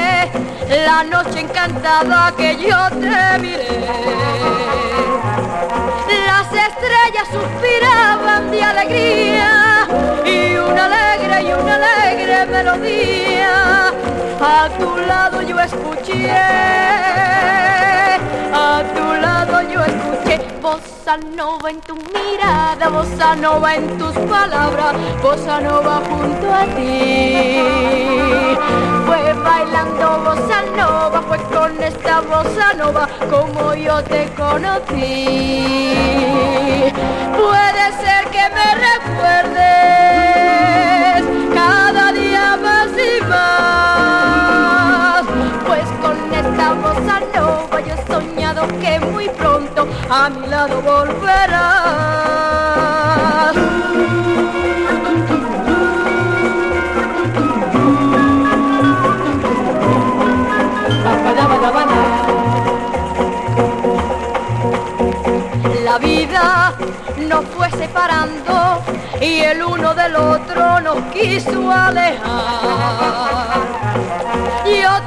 la noche encantada que yo te miré. Las estrellas suspiraban de alegría y una alegre melodía a tu lado yo escuché, a tu lado yo escuché. Bossa nova en tu mirada, bossa nova en tus palabras, bossa nova junto a ti. Fue bailando bossa nova, fue con esta bossa nova como yo te conocí. Puede ser que me recuerdes cada día más y más, pues con esta bossa nova yo he soñado que muy pronto a mi lado volverás. La vida nos fue separando y el uno del otro nos quiso alejar. Yo